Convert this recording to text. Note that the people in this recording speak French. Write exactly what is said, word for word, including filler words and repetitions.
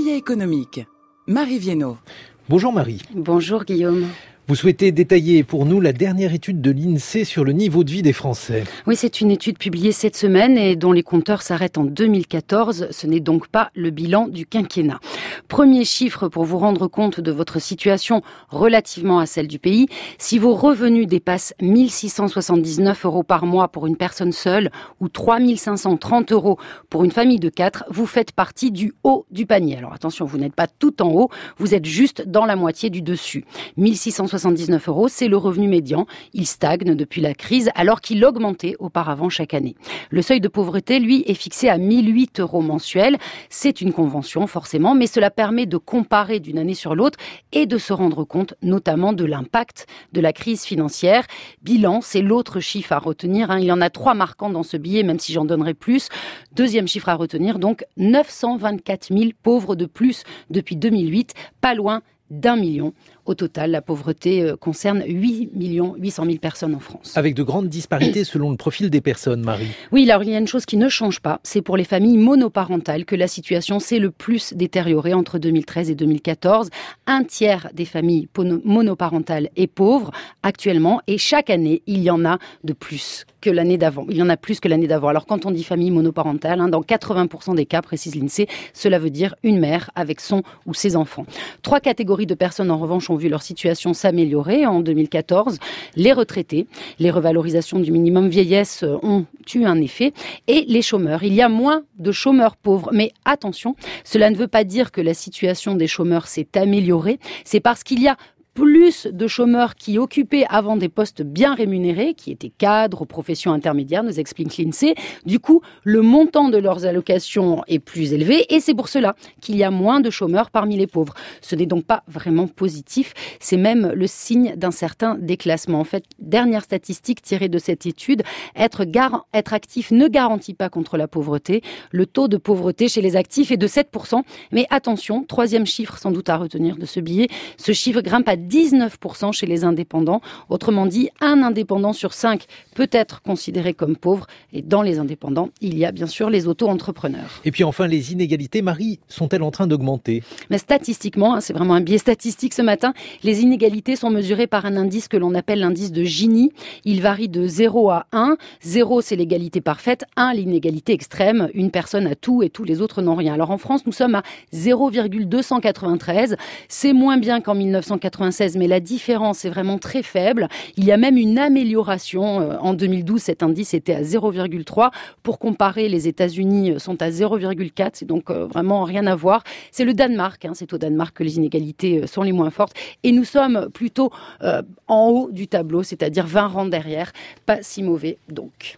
Billet économique. Marie Viennot. Bonjour Marie. Bonjour Guillaume. Vous souhaitez détailler pour nous la dernière étude de l'INSEE sur le niveau de vie des Français. Oui, c'est une étude publiée cette semaine et dont les compteurs s'arrêtent en deux mille quatorze. Ce n'est donc pas le bilan du quinquennat. Premier chiffre pour vous rendre compte de votre situation relativement à celle du pays. Si vos revenus dépassent mille six cent soixante-dix-neuf euros par mois pour une personne seule ou trois mille cinq cent trente euros pour une famille de quatre, vous faites partie du haut du panier. Alors attention, vous n'êtes pas tout en haut, vous êtes juste dans la moitié du dessus. mille six cent soixante-dix-neuf euros, c'est le revenu médian. Il stagne depuis la crise alors qu'il augmentait auparavant chaque année. Le seuil de pauvreté, lui, est fixé à mille huit euros mensuels. C'est une convention, forcément, mais cela permet de comparer d'une année sur l'autre et de se rendre compte notamment de l'impact de la crise financière. Bilan, c'est l'autre chiffre à retenir. Il y en a trois marquants dans ce billet, même si j'en donnerai plus. Deuxième chiffre à retenir, donc neuf cent vingt-quatre mille pauvres de plus depuis deux mille huit, pas loin d'un million. Au total, la pauvreté concerne huit millions huit cent mille personnes en France. Avec de grandes disparités selon le profil des personnes, Marie. Oui, alors il y a une chose qui ne change pas, c'est pour les familles monoparentales que la situation s'est le plus détériorée entre deux mille treize et deux mille quatorze. Un tiers des familles monoparentales est pauvre actuellement et chaque année, il y en a de plus que l'année d'avant. Il y en a plus que l'année d'avant. Alors quand on dit famille monoparentale, hein, dans quatre-vingts pour cent des cas, précise l'INSEE, cela veut dire une mère avec son ou ses enfants. Trois catégories de personnes en revanche ont vu leur situation s'améliorer en deux mille quatorze. Les retraités, les revalorisations du minimum vieillesse ont eu un effet et les chômeurs. Il y a moins de chômeurs pauvres, mais attention, cela ne veut pas dire que la situation des chômeurs s'est améliorée. C'est parce qu'il y a plus de chômeurs qui occupaient avant des postes bien rémunérés, qui étaient cadres, professions intermédiaires, nous explique l'INSEE. Du coup, le montant de leurs allocations est plus élevé et c'est pour cela qu'il y a moins de chômeurs parmi les pauvres. Ce n'est donc pas vraiment positif, c'est même le signe d'un certain déclassement. En fait, dernière statistique tirée de cette étude, être, gar- être actif ne garantit pas contre la pauvreté. Le taux de pauvreté chez les actifs est de sept pour cent. Mais attention, troisième chiffre sans doute à retenir de ce billet, ce chiffre grimpe à dix-neuf pour cent chez les indépendants. Autrement dit, un indépendant sur cinq peut être considéré comme pauvre. Et dans les indépendants, il y a bien sûr les auto-entrepreneurs. Et puis enfin, les inégalités, Marie, sont-elles en train d'augmenter ? Mais statistiquement, c'est vraiment un biais statistique ce matin, les inégalités sont mesurées par un indice que l'on appelle l'indice de Gini. Il varie de zéro à un. zéro, c'est l'égalité parfaite. un, l'inégalité extrême. Une personne a tout et tous les autres n'ont rien. Alors en France, nous sommes à zéro virgule deux cent quatre-vingt-treize. C'est moins bien qu'en mille neuf cent quatre-vingt-seize, mais la différence est vraiment très faible. Il y a même une amélioration. En deux mille douze, cet indice était à zéro virgule trois. Pour comparer, les États-Unis sont à zéro virgule quatre. C'est donc vraiment rien à voir. C'est le Danemark. Hein. C'est au Danemark que les inégalités sont les moins fortes. Et nous sommes plutôt euh, en haut du tableau, c'est-à-dire vingt rangs derrière. Pas si mauvais donc.